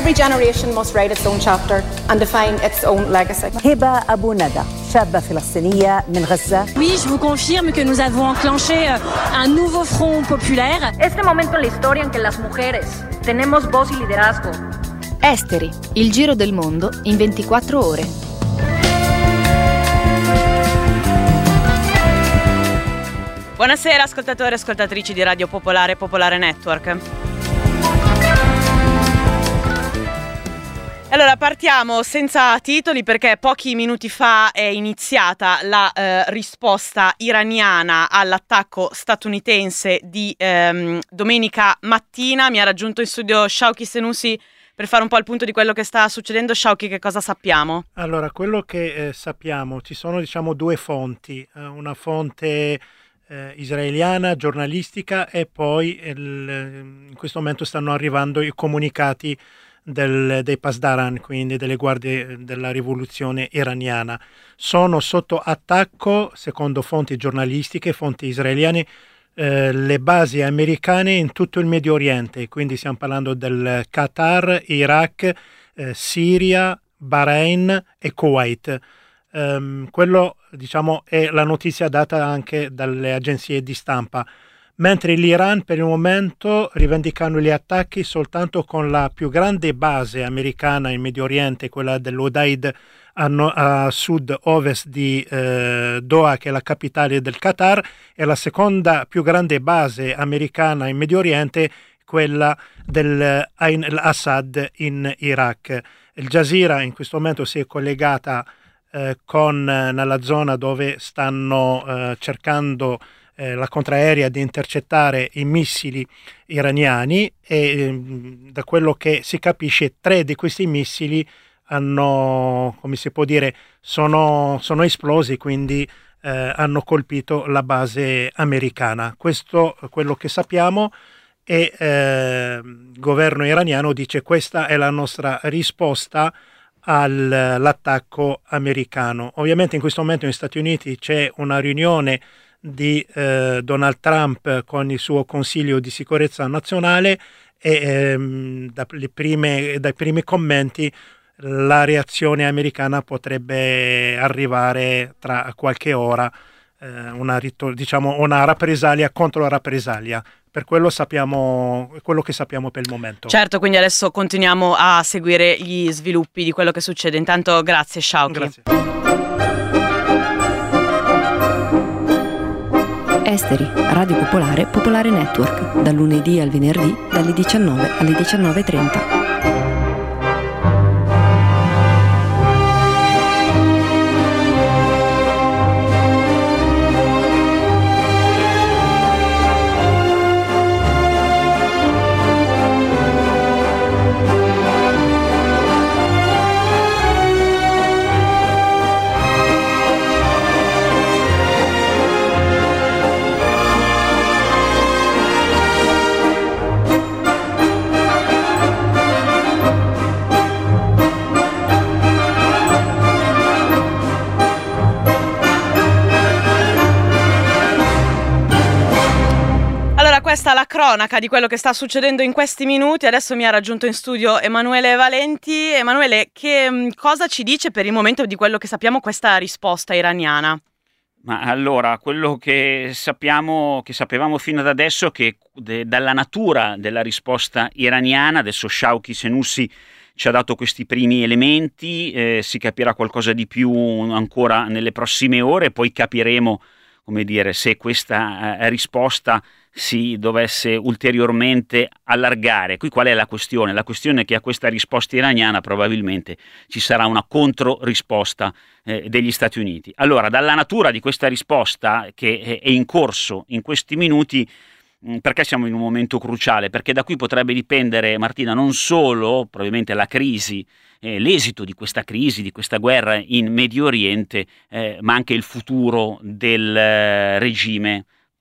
Every generation must write its own chapter and define its own legacy. هبة أبو ندى شابة فلسطينية من غزة. Oui, je vous confirme que nous avons enclenché un nouveau front populaire. Este momento en la historia en que las mujeres tenemos voz y liderazgo. Esteri, il giro del mondo in 24 ore. Buonasera ascoltatori e ascoltatrici di Radio Popolare, Popolare Network. Allora partiamo senza titoli perché pochi minuti fa è iniziata la risposta iraniana all'attacco statunitense di domenica mattina. Mi ha raggiunto in studio Shawky Senussi per fare un po' il punto di quello che sta succedendo. Shawky, che cosa sappiamo? Allora, quello che sappiamo, ci sono due fonti, una fonte israeliana, giornalistica, e poi in questo momento stanno arrivando i comunicati dei Pasdaran, quindi delle guardie della rivoluzione iraniana. Sono sotto attacco, secondo fonti giornalistiche, fonti israeliane, le basi americane in tutto il Medio Oriente, quindi stiamo parlando del Qatar, Iraq, Siria, Bahrain e Kuwait. Quello è la notizia data anche dalle agenzie di stampa, mentre l'Iran per il momento rivendicano gli attacchi soltanto con la più grande base americana in Medio Oriente, quella dell'Udeid a sud-ovest di Doha, che è la capitale del Qatar, e la seconda più grande base americana in Medio Oriente, quella dell'Ain al-Assad in Iraq. Il Jazeera in questo momento si è collegata nella zona dove stanno cercando la contraerea di intercettare i missili iraniani, e da quello che si capisce 3 di questi missili hanno, come si può dire, sono esplosi, quindi hanno colpito la base americana. Questo è quello che sappiamo, e il governo iraniano dice: questa è la nostra risposta all'attacco americano. Ovviamente in questo momento negli Stati Uniti c'è una riunione di Donald Trump con il suo Consiglio di sicurezza nazionale, e dai primi commenti la reazione americana potrebbe arrivare tra qualche ora, una rappresaglia contro la rappresaglia. Per quello quello che sappiamo per il momento. Certo, quindi adesso continuiamo a seguire gli sviluppi di quello che succede. Intanto grazie Shawky. Grazie. Esteri, Radio Popolare, Popolare Network, dal lunedì al venerdì, dalle 19 alle 19:30. Questa è la cronaca di quello che sta succedendo in questi minuti. Adesso mi ha raggiunto in studio Emanuele Valenti. Emanuele, che cosa ci dice per il momento di quello che sappiamo questa risposta iraniana? Ma allora, quello che sapevamo fino ad adesso, che dalla natura della risposta iraniana, adesso Shawky Senussi ci ha dato questi primi elementi, si capirà qualcosa di più ancora nelle prossime ore, poi capiremo, come dire, se questa risposta si dovesse ulteriormente allargare. Qui qual è la questione? La questione è che a questa risposta iraniana probabilmente ci sarà una controrisposta degli Stati Uniti. Allora, dalla natura di questa risposta che è in corso in questi minuti, perché siamo in un momento cruciale? Perché da qui potrebbe dipendere, Martina, non solo probabilmente la crisi, l'esito di questa crisi, di questa guerra in Medio Oriente, ma anche il futuro del regime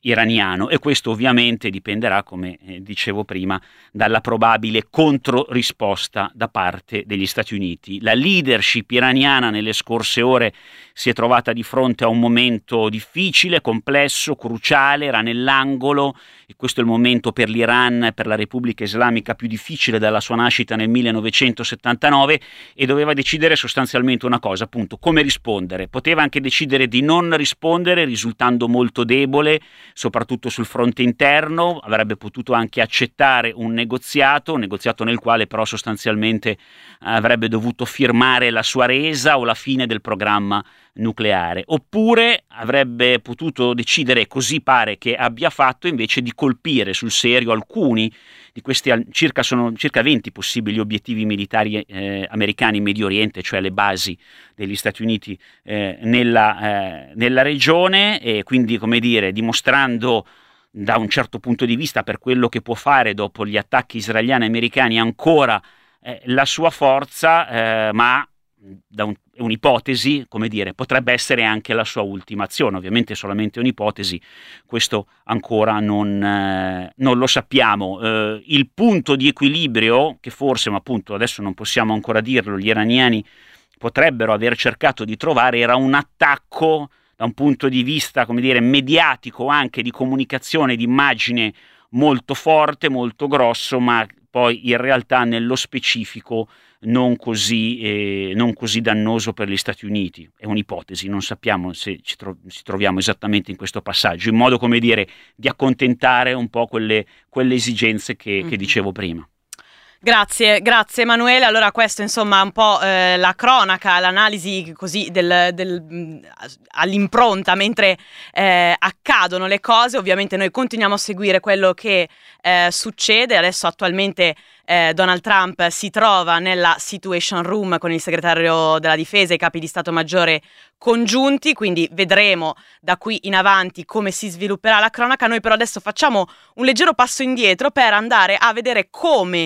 iraniano, e questo ovviamente dipenderà, come dicevo prima, dalla probabile controrisposta da parte degli Stati Uniti. La leadership iraniana nelle scorse ore si è trovata di fronte a un momento difficile, complesso, cruciale, era nell'angolo, e questo è il momento per l'Iran, per la Repubblica Islamica più difficile dalla sua nascita nel 1979, e doveva decidere sostanzialmente una cosa, appunto, come rispondere. Poteva anche decidere di non rispondere, risultando molto debole, soprattutto sul fronte interno, avrebbe potuto anche accettare un negoziato nel quale però sostanzialmente avrebbe dovuto firmare la sua resa o la fine del programma nucleare, oppure avrebbe potuto decidere, così pare che abbia fatto, invece di colpire sul serio alcuni di questi sono circa 20 possibili obiettivi militari americani in Medio Oriente, cioè le basi degli Stati Uniti nella regione, e quindi, come dire, dimostrando da un certo punto di vista, per quello che può fare dopo gli attacchi israeliani e americani, ancora la sua forza, ma è un'ipotesi, come dire, potrebbe essere anche la sua ultima azione. Ovviamente è solamente un'ipotesi, questo ancora non lo sappiamo. Il punto di equilibrio che forse, ma appunto adesso non possiamo ancora dirlo, gli iraniani potrebbero aver cercato di trovare era un attacco da un punto di vista, come dire, mediatico, anche di comunicazione, di immagine molto forte, molto grosso, ma poi in realtà nello specifico non così dannoso per gli Stati Uniti. È un'ipotesi, non sappiamo se ci troviamo esattamente in questo passaggio, in modo, come dire, di accontentare un po' quelle esigenze che dicevo prima. Grazie Emanuele. Allora questo insomma è un po' la cronaca, l'analisi così all'impronta mentre accadono le cose. Ovviamente noi continuiamo a seguire quello che succede. Adesso attualmente Donald Trump si trova nella Situation Room con il segretario della difesa e i capi di Stato Maggiore congiunti, quindi vedremo da qui in avanti come si svilupperà la cronaca. Noi però adesso facciamo un leggero passo indietro per andare a vedere come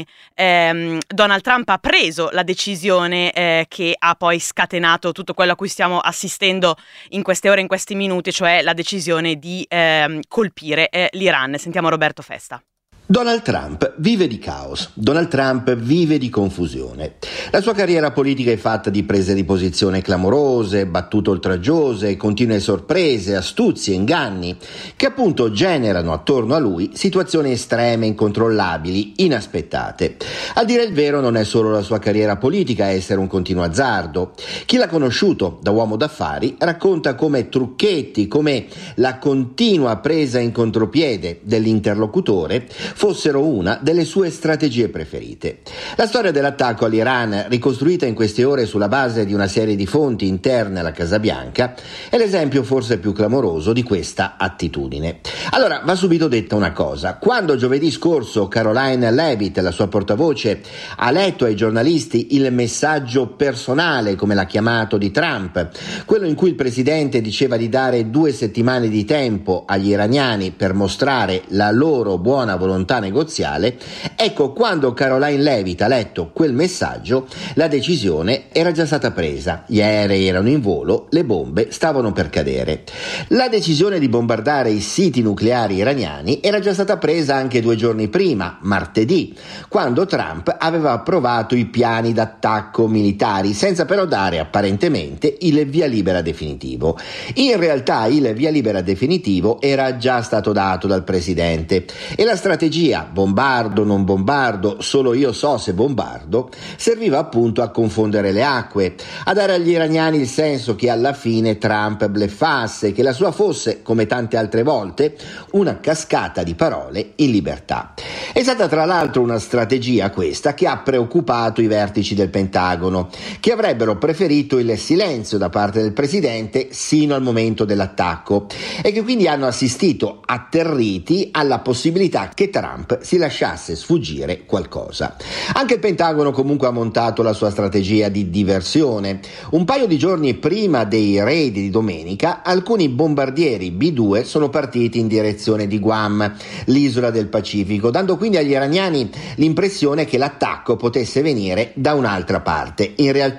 Donald Trump ha preso la decisione che ha poi scatenato tutto quello a cui stiamo assistendo in queste ore, in questi minuti, cioè la decisione di colpire l'Iran. Sentiamo Roberto Festa. Donald Trump vive di caos, Donald Trump vive di confusione. La sua carriera politica è fatta di prese di posizione clamorose, battute oltraggiose, continue sorprese, astuzie, inganni, che appunto generano attorno a lui situazioni estreme, incontrollabili, inaspettate. A dire il vero non è solo la sua carriera politica a essere un continuo azzardo. Chi l'ha conosciuto da uomo d'affari racconta come trucchetti, come la continua presa in contropiede dell'interlocutore fossero una delle sue strategie preferite. La storia dell'attacco all'Iran, ricostruita in queste ore sulla base di una serie di fonti interne alla Casa Bianca, è l'esempio forse più clamoroso di questa attitudine. Allora, va subito detta una cosa. Quando giovedì scorso Karoline Leavitt, la sua portavoce, ha letto ai giornalisti il messaggio personale, come l'ha chiamato, di Trump, quello in cui il presidente diceva di dare 2 settimane di tempo agli iraniani per mostrare la loro buona volontà negoziale, ecco, quando Karoline Leavitt ha letto quel messaggio, la decisione era già stata presa. Gli aerei erano in volo, le bombe stavano per cadere. La decisione di bombardare i siti nucleari iraniani era già stata presa anche 2 giorni prima, martedì, quando Trump aveva approvato i piani d'attacco militari, senza però dare apparentemente il via libera definitivo. In realtà il via libera definitivo era già stato dato dal presidente e la strategia bombardo, non bombardo, solo io so se bombardo, serviva appunto a confondere le acque, a dare agli iraniani il senso che alla fine Trump bleffasse, che la sua fosse, come tante altre volte, una cascata di parole in libertà. È stata tra l'altro una strategia questa che ha preoccupato i vertici del Pentagono, che avrebbero preferito il silenzio da parte del presidente sino al momento dell'attacco e che quindi hanno assistito atterriti alla possibilità che Trump si lasciasse sfuggire qualcosa. Anche il Pentagono comunque ha montato la sua strategia di diversione. Un paio di giorni prima dei raid di domenica, alcuni bombardieri B-2 sono partiti in direzione di Guam, l'isola del Pacifico, dando quindi agli iraniani l'impressione che l'attacco potesse venire da un'altra parte. In realtà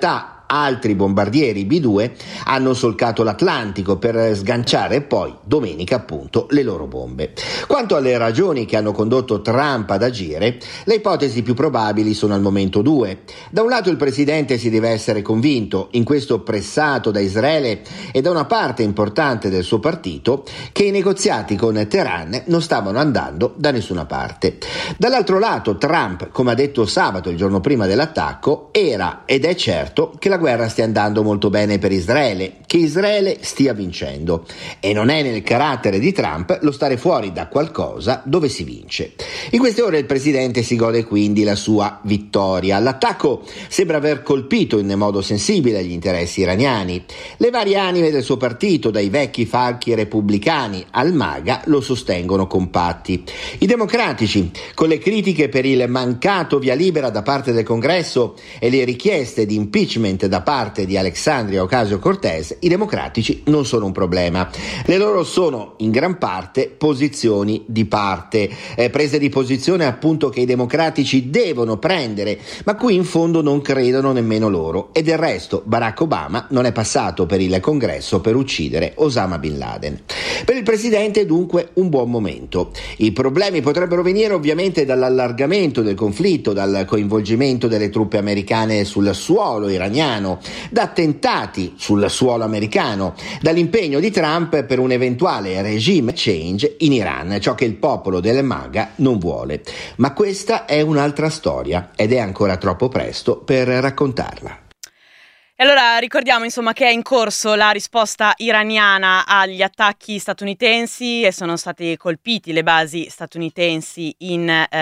altri bombardieri B-2 hanno solcato l'Atlantico per sganciare poi domenica appunto le loro bombe. Quanto alle ragioni che hanno condotto Trump ad agire, le ipotesi più probabili sono al momento due. Da un lato il presidente si deve essere convinto, in questo pressato da Israele e da una parte importante del suo partito, che i negoziati con Teheran non stavano andando da nessuna parte. Dall'altro lato Trump, come ha detto sabato, il giorno prima dell'attacco, era ed è certo che la guerra stia andando molto bene per Israele, che Israele stia vincendo, e non è nel carattere di Trump lo stare fuori da qualcosa dove si vince. In queste ore il presidente si gode quindi la sua vittoria. L'attacco sembra aver colpito in modo sensibile gli interessi iraniani. Le varie anime del suo partito, dai vecchi falchi repubblicani al MAGA, lo sostengono compatti. I democratici, con le critiche per il mancato via libera da parte del Congresso e le richieste di impeachment da parte di Alexandria Ocasio-Cortez, i democratici non sono un problema. Le loro sono in gran parte posizioni di parte, prese di posizione appunto che i democratici devono prendere, ma cui in fondo non credono nemmeno loro. E del resto Barack Obama non è passato per il Congresso per uccidere Osama Bin Laden. Per il presidente dunque un buon momento. I problemi potrebbero venire ovviamente dall'allargamento del conflitto, dal coinvolgimento delle truppe americane sul suolo iraniano, da attentati sul suolo americano, dall'impegno di Trump per un eventuale regime change in Iran, ciò che il popolo del MAGA non vuole. Ma questa è un'altra storia ed è ancora troppo presto per raccontarla. E allora ricordiamo insomma che è in corso la risposta iraniana agli attacchi statunitensi e sono stati colpiti le basi statunitensi in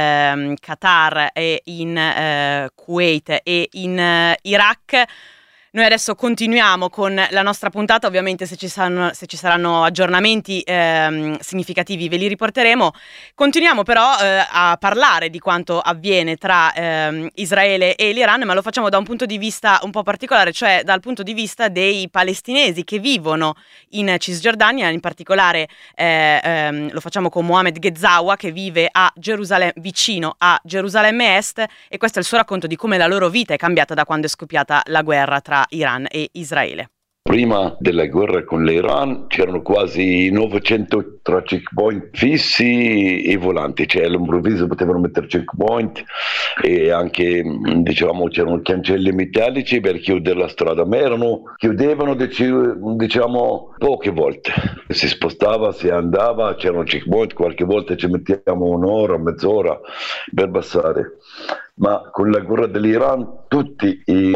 Qatar e in Kuwait e in Iraq. Noi adesso continuiamo con la nostra puntata, ovviamente se ci saranno aggiornamenti significativi ve li riporteremo. Continuiamo però a parlare di quanto avviene tra Israele e l'Iran, ma lo facciamo da un punto di vista un po' particolare, cioè dal punto di vista dei palestinesi che vivono in Cisgiordania, in particolare lo facciamo con Mohamed Ghezawa che vive a Gerusalemme, vicino a Gerusalemme Est, e questo è il suo racconto di come la loro vita è cambiata da quando è scoppiata la guerra tra Iran e Israele. Prima della guerra con l'Iran c'erano quasi 900 tra checkpoint fissi e volanti, cioè all'improvviso potevano mettere checkpoint e anche diciamo c'erano cancelli metallici per chiudere la strada, ma chiudevano diciamo poche volte, si spostava, si andava, c'erano checkpoint, qualche volta ci mettiamo un'ora, mezz'ora per passare. Ma con la guerra dell'Iran tutti i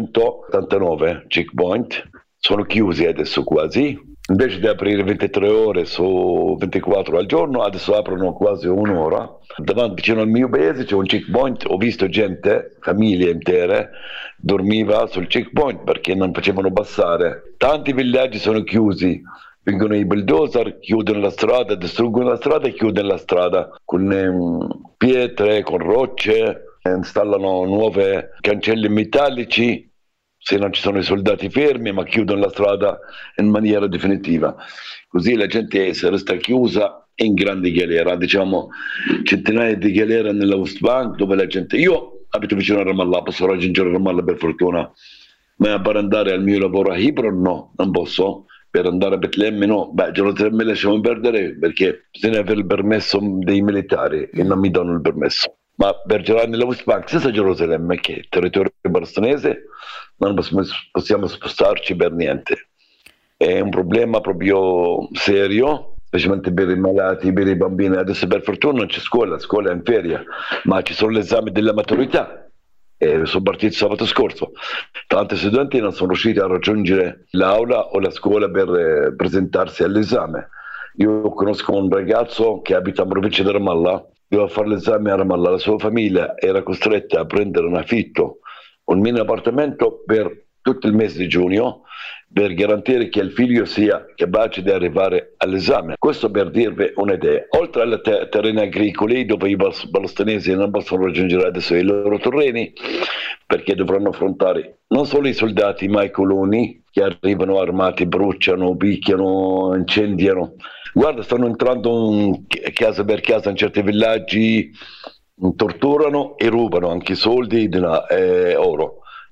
889 checkpoint sono chiusi adesso quasi, invece di aprire 23 ore su 24 al giorno, adesso aprono quasi un'ora. Davanti vicino al mio paese c'è un checkpoint, ho visto gente, famiglie intere, dormiva sul checkpoint perché non facevano passare. Tanti villaggi sono chiusi, vengono i bulldozer, chiudono la strada, distruggono la strada e chiudono la strada con pietre, con rocce, installano nuove cancelli metallici, se non ci sono i soldati fermi, ma chiudono la strada in maniera definitiva. Così la gente si resta chiusa in grandi galere, diciamo centinaia di galere nella West Bank, dove la gente... Io abito vicino a Ramallah, posso raggiungere Ramallah per fortuna, ma per andare al mio lavoro a Hebron no, non posso. Per andare a Betlemme no, Gerusalemme lasciamo perdere perché bisogna avere il permesso dei militari e non mi danno il permesso. Ma per girare nella West Bank, senza Gerusalemme, che è territorio palestinese, non possiamo spostarci per niente. È un problema proprio serio, specialmente per i malati, per i bambini. Adesso per fortuna non c'è scuola è in ferie, ma ci sono gli esami della maturità. Sono partito sabato scorso. Tanti studenti non sono riusciti a raggiungere l'aula o la scuola per presentarsi all'esame. Io conosco un ragazzo che abita in provincia di Ramallah, doveva fare l'esame a Ramallah, la sua famiglia era costretta a prendere in affitto un mini appartamento per tutto il mese di giugno per garantire che il figlio sia capace di arrivare all'esame. Questo per dirvi un'idea. Oltre alle terreni agricoli dove i palestinesi non possono raggiungere adesso i loro terreni perché dovranno affrontare non solo i soldati ma i coloni che arrivano armati, bruciano, picchiano, incendiano. Guarda, stanno entrando casa per casa in certi villaggi, torturano e rubano anche soldi e oro.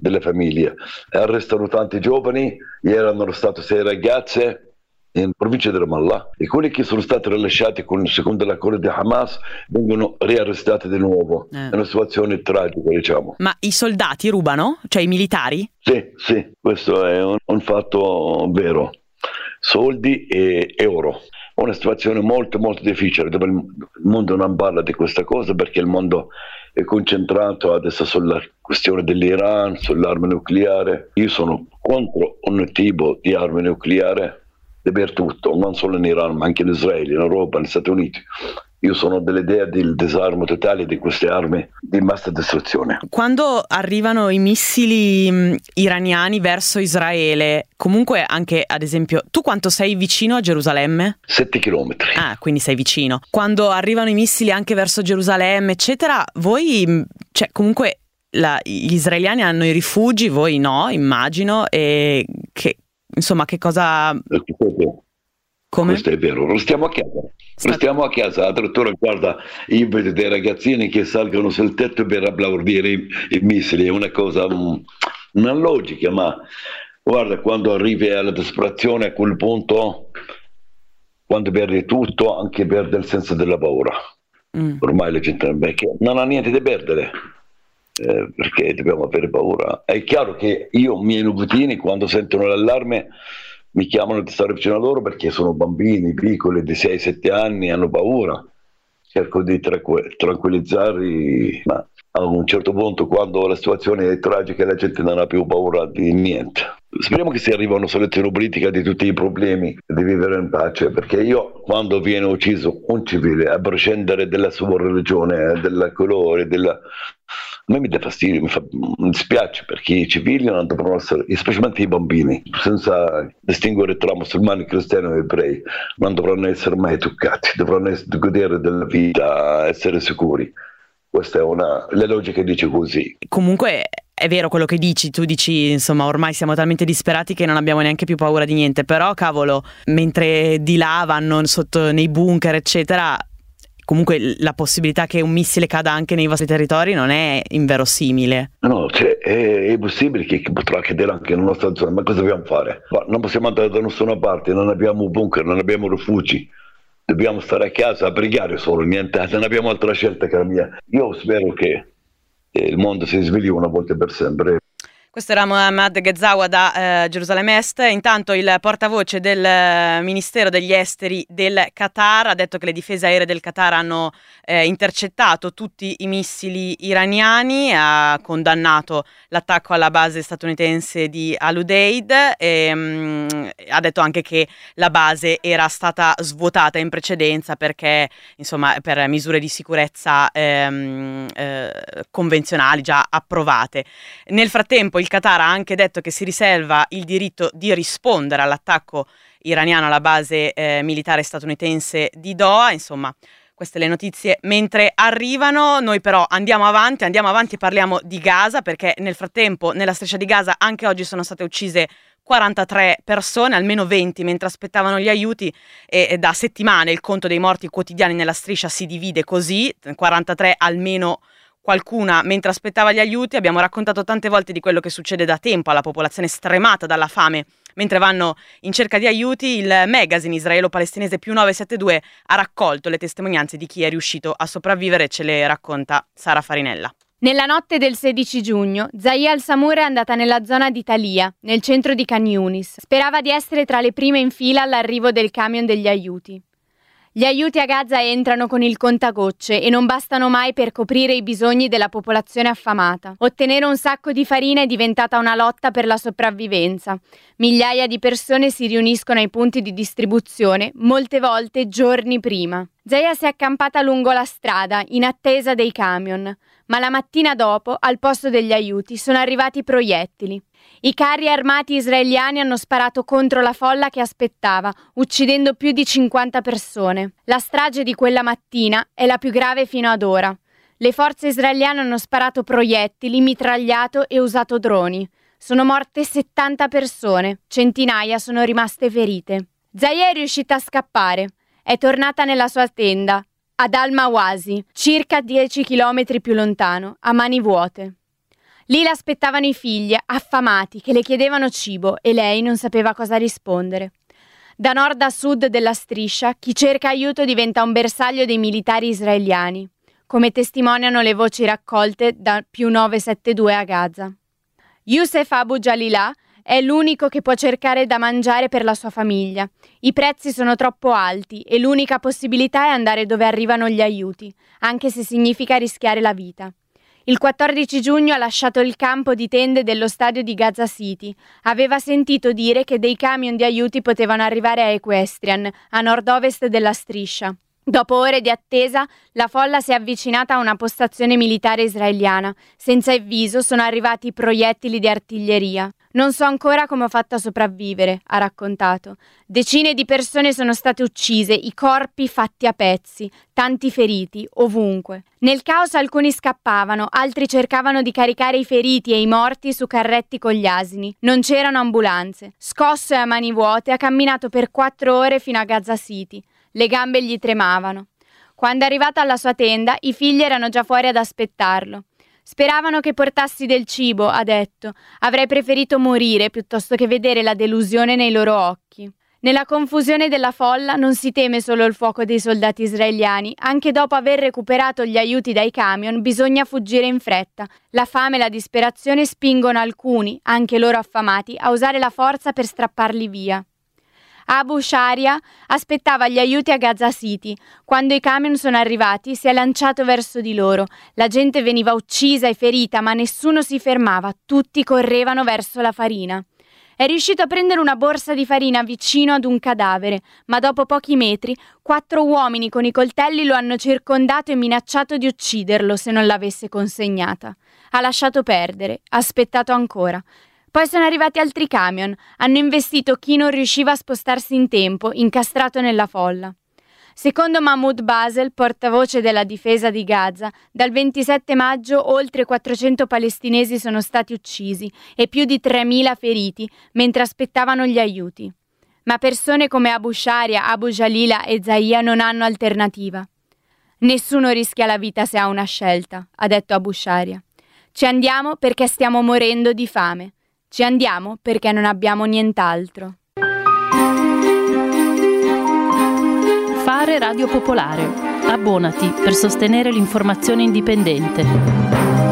delle famiglie. Arrestano tanti giovani, ieri hanno arrestato 6 ragazze in provincia di Ramallah, e quelli che sono stati rilasciati secondo l'accordo di Hamas vengono riarrestati di nuovo. È una situazione tragica, diciamo. Ma i soldati rubano? Cioè i militari? Sì, questo è un fatto vero. Soldi e oro. Una situazione molto molto difficile, dove il mondo non parla di questa cosa, perché il mondo è concentrato adesso sulla questione dell'Iran, sull'arma nucleare. Io sono contro un tipo di arma nucleare dappertutto, non solo in Iran ma anche in Israele, in Europa, negli Stati Uniti. Io sono dell'idea del disarmo totale di queste armi di massa distruzione. Quando arrivano i missili iraniani verso Israele, comunque anche ad esempio, tu quanto sei vicino a Gerusalemme? 7 chilometri. Ah, quindi sei vicino. Quando arrivano i missili anche verso Gerusalemme, eccetera, voi, cioè comunque gli israeliani hanno i rifugi, voi no, immagino, e che insomma che cosa... Come? Questo è vero, restiamo a casa, addirittura guarda, io vedo dei ragazzini che salgono sul tetto per applaudire i missili, è una cosa non logica, ma guarda, quando arrivi alla disperazione, a quel punto, quando perdi tutto, anche perde il senso della paura. Ormai la gente non ha niente da perdere, perché dobbiamo avere paura. È chiaro che io, i miei nipotini, quando sentono l'allarme, mi chiamano di stare vicino a loro, perché sono bambini piccoli di 6-7 anni, hanno paura. Cerco di tranquillizzarli, ma a un certo punto, quando la situazione è tragica, la gente non ha più paura di niente. Speriamo che si arrivi a una soluzione politica di tutti i problemi, di vivere in pace, perché io, quando viene ucciso un civile, a prescindere della sua religione, del colore, a me mi dà fastidio, mi dispiace, perché i civili non devono essere, specialmente i bambini, senza distinguere tra musulmani, cristiani e ebrei, non dovranno essere mai toccati, dovranno godere della vita, essere sicuri. Questa è la logica dice così. Comunque è vero quello che dici, tu dici insomma ormai siamo talmente disperati che non abbiamo neanche più paura di niente, però cavolo, mentre di là vanno sotto nei bunker eccetera, comunque la possibilità che un missile cada anche nei vostri territori non è inverosimile. No, cioè, è possibile che potrà cadere anche nella nostra zona, ma cosa dobbiamo fare? Non possiamo andare da nessuna parte, non abbiamo bunker, non abbiamo rifugi, dobbiamo stare a casa a pregare solo, niente, non abbiamo altra scelta che la mia. Io spero che il mondo si svegli una volta per sempre. Questo era Mohammad Ghezzawa da Gerusalemme Est. Intanto il portavoce del Ministero degli Esteri del Qatar ha detto che le difese aeree del Qatar hanno intercettato tutti i missili iraniani, ha condannato l'attacco alla base statunitense di Al-Udeid e ha detto anche che la base era stata svuotata in precedenza perché, insomma, per misure di sicurezza convenzionali già approvate. Nel frattempo il Qatar ha anche detto che si riserva il diritto di rispondere all'attacco iraniano alla base militare statunitense di Doha. Insomma, queste le notizie mentre arrivano. Noi però andiamo avanti e parliamo di Gaza, perché nel frattempo nella striscia di Gaza anche oggi sono state uccise 43 persone, almeno 20 mentre aspettavano gli aiuti, e da settimane il conto dei morti quotidiani nella striscia si divide così, 43 almeno qualcuna mentre aspettava gli aiuti. Abbiamo raccontato tante volte di quello che succede da tempo alla popolazione stremata dalla fame mentre vanno in cerca di aiuti. Il magazine israelo-palestinese Più 972 ha raccolto le testimonianze di chi è riuscito a sopravvivere, ce le racconta Sara Farinella. Nella notte del 16 giugno, Zahia Al-Samur è andata nella zona di Talia, nel centro di Khan Yunis. Sperava di essere tra le prime in fila all'arrivo del camion degli aiuti. Gli aiuti a Gaza entrano con il contagocce e non bastano mai per coprire i bisogni della popolazione affamata. Ottenere un sacco di farina è diventata una lotta per la sopravvivenza. Migliaia di persone si riuniscono ai punti di distribuzione, molte volte giorni prima. Zahia si è accampata lungo la strada, in attesa dei camion, ma la mattina dopo, al posto degli aiuti, sono arrivati proiettili. I carri armati israeliani hanno sparato contro la folla che aspettava, uccidendo più di 50 persone. La strage di quella mattina è la più grave fino ad ora. Le forze israeliane hanno sparato proiettili, mitragliato e usato droni. Sono morte 70 persone, centinaia sono rimaste ferite. Zahia è riuscita a scappare. È tornata nella sua tenda, ad Al-Mawasi, circa 10 chilometri più lontano, a mani vuote. Lì l'aspettavano i figli, affamati, che le chiedevano cibo e lei non sapeva cosa rispondere. Da nord a sud della striscia, chi cerca aiuto diventa un bersaglio dei militari israeliani, come testimoniano le voci raccolte da più 972 a Gaza. Youssef Abu Jalila è l'unico che può cercare da mangiare per la sua famiglia. I prezzi sono troppo alti e l'unica possibilità è andare dove arrivano gli aiuti, anche se significa rischiare la vita. Il 14 giugno ha lasciato il campo di tende dello stadio di Gaza City. Aveva sentito dire che dei camion di aiuti potevano arrivare a Equestrian, a nord-ovest della striscia. Dopo ore di attesa, la folla si è avvicinata a una postazione militare israeliana. Senza avviso sono arrivati proiettili di artiglieria. Non so ancora come ho fatto a sopravvivere, ha raccontato. Decine di persone sono state uccise, i corpi fatti a pezzi, tanti feriti, ovunque. Nel caos alcuni scappavano, altri cercavano di caricare i feriti e i morti su carretti con gli asini. Non c'erano ambulanze. Scosso e a mani vuote, ha camminato per 4 ore fino a Gaza City. Le gambe gli tremavano. Quando è arrivata alla sua tenda, i figli erano già fuori ad aspettarlo. Speravano che portassi del cibo, ha detto. Avrei preferito morire piuttosto che vedere la delusione nei loro occhi. Nella confusione della folla non si teme solo il fuoco dei soldati israeliani. Anche dopo aver recuperato gli aiuti dai camion, bisogna fuggire in fretta. La fame e la disperazione spingono alcuni, anche loro affamati, a usare la forza per strapparli via. Abu Sharia aspettava gli aiuti a Gaza City. Quando i camion sono arrivati, si è lanciato verso di loro. La gente veniva uccisa e ferita, ma nessuno si fermava. Tutti correvano verso la farina. È riuscito a prendere una borsa di farina vicino ad un cadavere, ma dopo pochi metri 4 uomini con i coltelli lo hanno circondato e minacciato di ucciderlo se non l'avesse consegnata. Ha lasciato perdere, ha aspettato ancora. Poi sono arrivati altri camion, hanno investito chi non riusciva a spostarsi in tempo, incastrato nella folla. Secondo Mahmoud Basel, portavoce della difesa di Gaza, dal 27 maggio oltre 400 palestinesi sono stati uccisi e più di 3.000 feriti mentre aspettavano gli aiuti. Ma persone come Abu Sharia, Abu Jalila e Zahia non hanno alternativa. Nessuno rischia la vita se ha una scelta, ha detto Abu Sharia. Ci andiamo perché stiamo morendo di fame. Ci andiamo perché non abbiamo nient'altro. Fare Radio Popolare. Abbonati per sostenere l'informazione indipendente.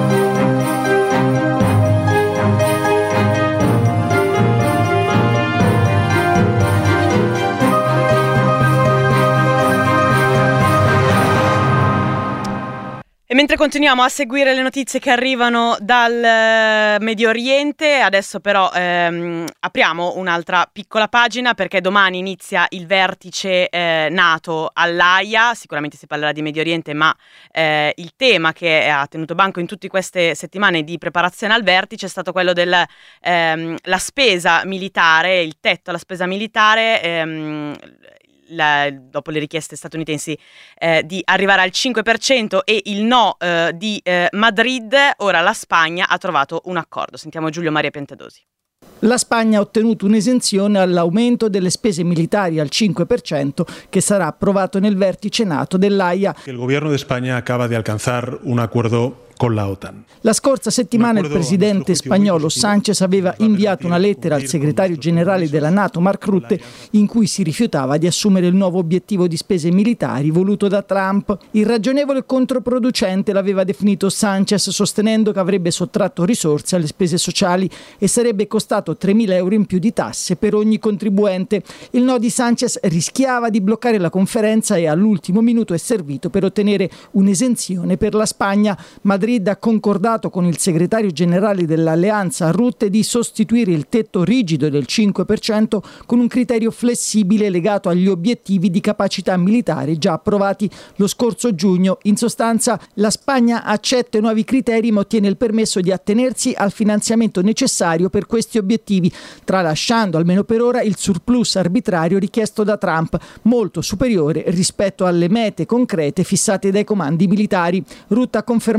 E mentre continuiamo a seguire le notizie che arrivano dal Medio Oriente, adesso però apriamo un'altra piccola pagina perché domani inizia il vertice NATO all'Aia. Sicuramente si parlerà di Medio Oriente, ma il tema che ha tenuto banco in tutte queste settimane di preparazione al vertice è stato quello della la spesa militare, il tetto alla spesa militare. Dopo le richieste statunitensi di arrivare al 5% e il no di Madrid, ora la Spagna ha trovato un accordo. Sentiamo Giulio Maria Piantedosi. La Spagna ha ottenuto un'esenzione all'aumento delle spese militari al 5% che sarà approvato nel vertice NATO dell'Aia. Il governo di Spagna acaba di alcanzar un accordo con la OTAN. La scorsa settimana il presidente spagnolo Sánchez aveva inviato una lettera al segretario generale della NATO Mark Rutte in cui si rifiutava di assumere il nuovo obiettivo di spese militari voluto da Trump. Irragionevole e controproducente l'aveva definito Sánchez, sostenendo che avrebbe sottratto risorse alle spese sociali e sarebbe costato 3.000 euro in più di tasse per ogni contribuente. Il no di Sánchez rischiava di bloccare la conferenza e all'ultimo minuto è servito per ottenere un'esenzione per la Spagna. Madrid ha concordato con il segretario generale dell'alleanza Rutte di sostituire il tetto rigido del 5% con un criterio flessibile legato agli obiettivi di capacità militare già approvati lo scorso giugno. In sostanza, la Spagna accetta i nuovi criteri ma ottiene il permesso di attenersi al finanziamento necessario per questi obiettivi, tralasciando almeno per ora il surplus arbitrario richiesto da Trump, molto superiore rispetto alle mete concrete fissate dai comandi militari. Rutte ha confermato per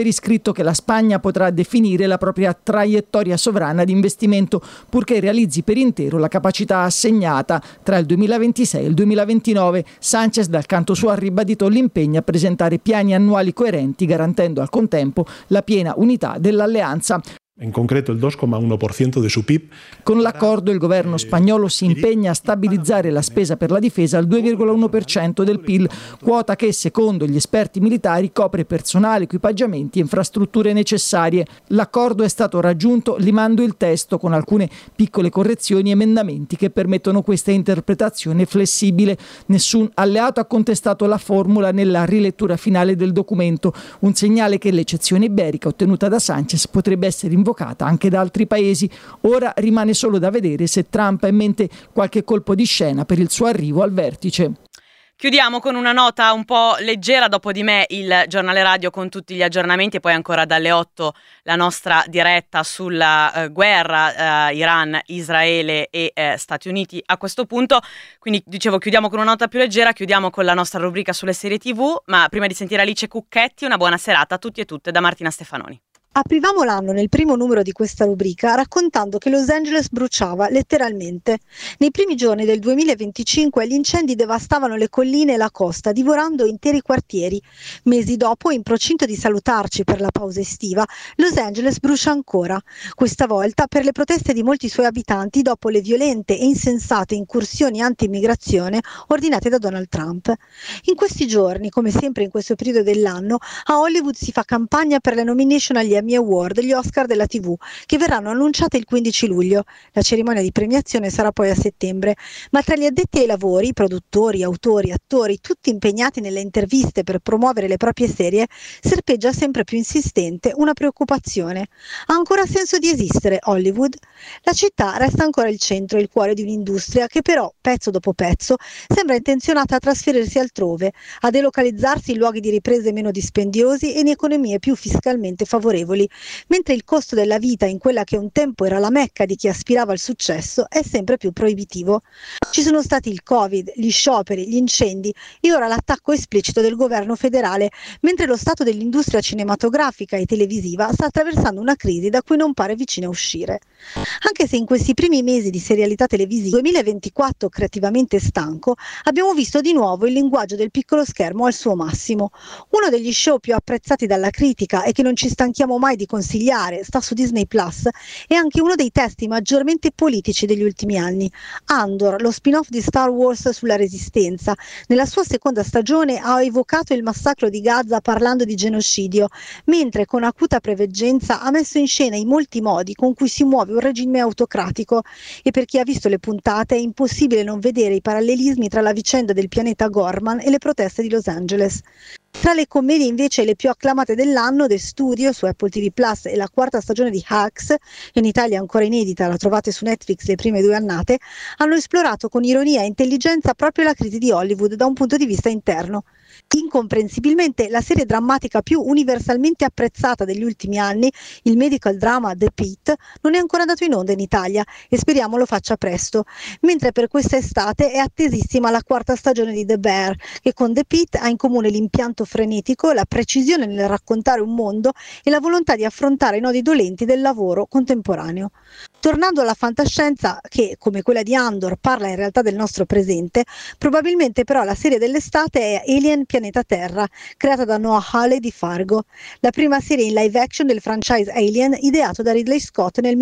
ieri scritto che la Spagna potrà definire la propria traiettoria sovrana di investimento purché realizzi per intero la capacità assegnata tra il 2026 e il 2029. Sánchez dal canto suo ha ribadito l'impegno a presentare piani annuali coerenti, garantendo al contempo la piena unità dell'alleanza. En concreto il 2,1% de su PIB. Con l'accordo il governo spagnolo si impegna a stabilizzare la spesa per la difesa al 2,1% del PIL, quota che secondo gli esperti militari copre personale, equipaggiamenti e infrastrutture necessarie. L'accordo è stato raggiunto limando il testo con alcune piccole correzioni e emendamenti che permettono questa interpretazione flessibile. Nessun alleato ha contestato la formula nella rilettura finale del documento, un segnale che l'eccezione iberica ottenuta da Sánchez potrebbe essere invocata anche da altri paesi. Ora rimane solo da vedere se Trump ha in mente qualche colpo di scena per il suo arrivo al vertice. Chiudiamo con una nota un po' leggera, dopo di me il giornale radio con tutti gli aggiornamenti e poi ancora dalle 8 la nostra diretta sulla guerra Iran, Israele e Stati Uniti a questo punto. Quindi dicevo, chiudiamo con una nota più leggera, chiudiamo con la nostra rubrica sulle serie TV, ma prima di sentire Alice Cucchetti una buona serata a tutti e tutte da Martina Stefanoni. Aprivamo l'anno nel primo numero di questa rubrica raccontando che Los Angeles bruciava letteralmente. Nei primi giorni del 2025 gli incendi devastavano le colline e la costa, divorando interi quartieri. Mesi dopo, in procinto di salutarci per la pausa estiva, Los Angeles brucia ancora. Questa volta per le proteste di molti suoi abitanti dopo le violente e insensate incursioni anti-immigrazione ordinate da Donald Trump. In questi giorni, come sempre in questo periodo dell'anno, a Hollywood si fa campagna per le nomination agli Emmy Award, gli Oscar della TV, che verranno annunciate il 15 luglio. La cerimonia di premiazione sarà poi a settembre, ma tra gli addetti ai lavori, produttori, autori, attori, tutti impegnati nelle interviste per promuovere le proprie serie, serpeggia sempre più insistente una preoccupazione. Ha ancora senso di esistere Hollywood? La città resta ancora il centro e il cuore di un'industria che però, pezzo dopo pezzo, sembra intenzionata a trasferirsi altrove, a delocalizzarsi in luoghi di riprese meno dispendiosi e in economie più fiscalmente favorevoli, mentre il costo della vita in quella che un tempo era la mecca di chi aspirava al successo è sempre più proibitivo. Ci sono stati il Covid, gli scioperi, gli incendi e ora l'attacco esplicito del governo federale, mentre lo stato dell'industria cinematografica e televisiva sta attraversando una crisi da cui non pare vicina a uscire. Anche se in questi primi mesi di serialità televisiva 2024 creativamente stanco, abbiamo visto di nuovo il linguaggio del piccolo schermo al suo massimo. Uno degli show più apprezzati dalla critica e che non ci stanchiamo mai di consigliare, sta su Disney Plus, è anche uno dei testi maggiormente politici degli ultimi anni. Andor, lo spin-off di Star Wars sulla Resistenza, nella sua seconda stagione ha evocato il massacro di Gaza parlando di genocidio, mentre con acuta preveggenza ha messo in scena i molti modi con cui si muove un regime autocratico, e per chi ha visto le puntate è impossibile non vedere i parallelismi tra la vicenda del pianeta Gorman e le proteste di Los Angeles. Tra le commedie invece le più acclamate dell'anno, The Studio su Apple TV Plus e la quarta stagione di Hacks, in Italia ancora inedita, la trovate su Netflix le prime 2 annate, hanno esplorato con ironia e intelligenza proprio la crisi di Hollywood da un punto di vista interno. Incomprensibilmente la serie drammatica più universalmente apprezzata degli ultimi anni, il medical drama The Pitt, non è ancora andato in onda in Italia e speriamo lo faccia presto, mentre per questa estate è attesissima la quarta stagione di The Bear, che con The Pitt ha in comune l'impianto frenetico, la precisione nel raccontare un mondo e la volontà di affrontare i nodi dolenti del lavoro contemporaneo. Tornando alla fantascienza, che come quella di Andor parla in realtà del nostro presente, probabilmente però la serie dell'estate è Alien Pianeta Terra, creata da Noah Hawley di Fargo, la prima serie in live action del franchise Alien ideato da Ridley Scott nel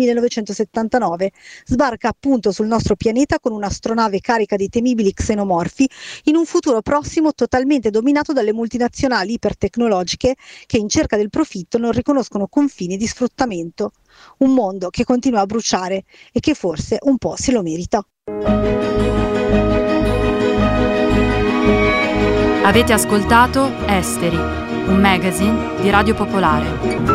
1979. Sbarca appunto sul nostro pianeta con un'astronave carica di temibili xenomorfi in un futuro prossimo totalmente dominato dalle multinazionali ipertecnologiche che in cerca del profitto non riconoscono confini di sfruttamento. Un mondo che continua a bruciare e che forse un po' se lo merita. Avete ascoltato Esteri, un magazine di Radio Popolare.